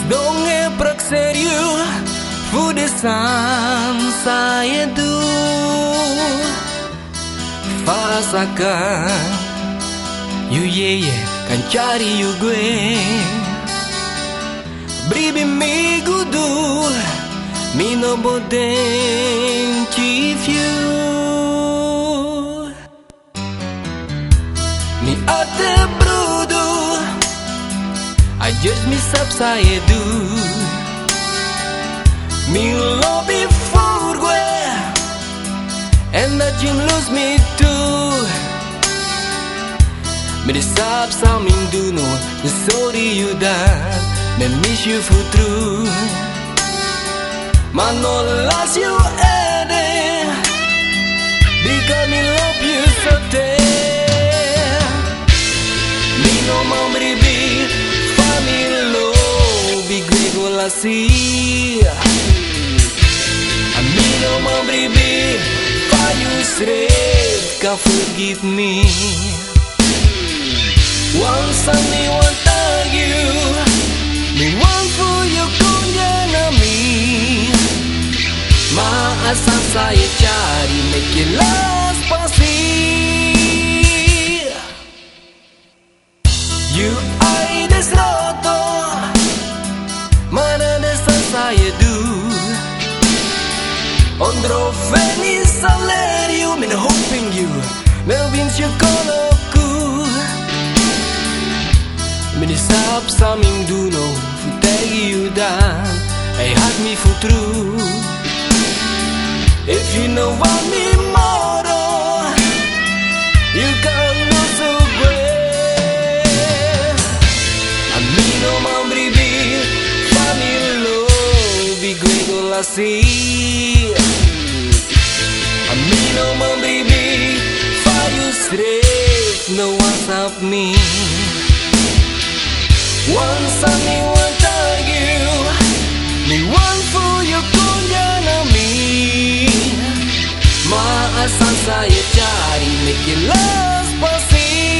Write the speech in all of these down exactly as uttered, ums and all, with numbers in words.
Donge prak seriu fudesan saya du Fasakan you ye ye kan cari you gue Bribi mi gudul mi no boden chief you Mi ate brudu I just miss up saya du Mi lobby for gue And that you lose me too Me disap sa minduno Me sorry you dan Me miss you for true Manolas you ede Because me love you so dear Me no mau beribi Familo Bigue golasi Me no mau beribi You straight can forgive me Once me want tag you Me want for you kunya na me Maasan saya cari make you last pasti You ai desroto Mana desa saya du Ondro Feliz Salario Men hoping you Melvin Chocoloku Men isap sa mingduno Futegi you dan Ay had me for true If you know what me moro You can know so great Amino mambribi Familo Bigue golasi Amino mambribi Fayu straight No one's up me Once I me want tag you Me want for you kunya na me Maasan saya cari Make you last pasti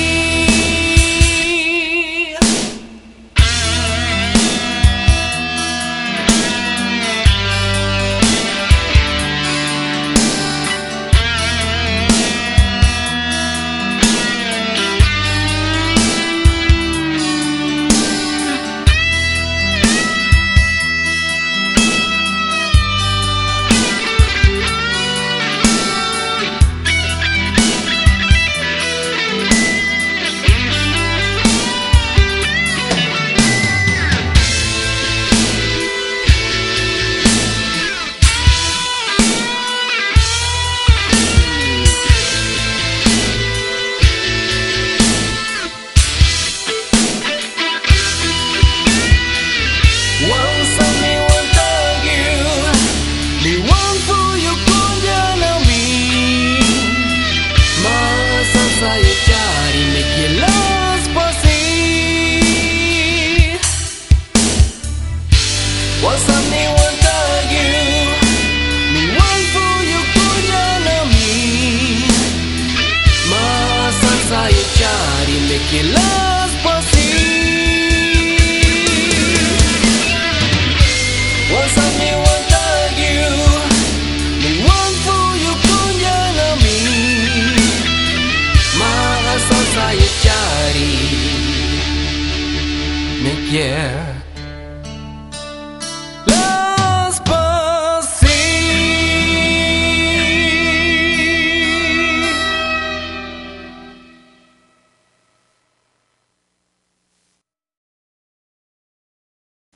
Once I me want tag you Me want for you kunya na me Maasan saya cari Make you last pasti Once I me want tag you Me want for you kunya na me Maasan saya cari Make you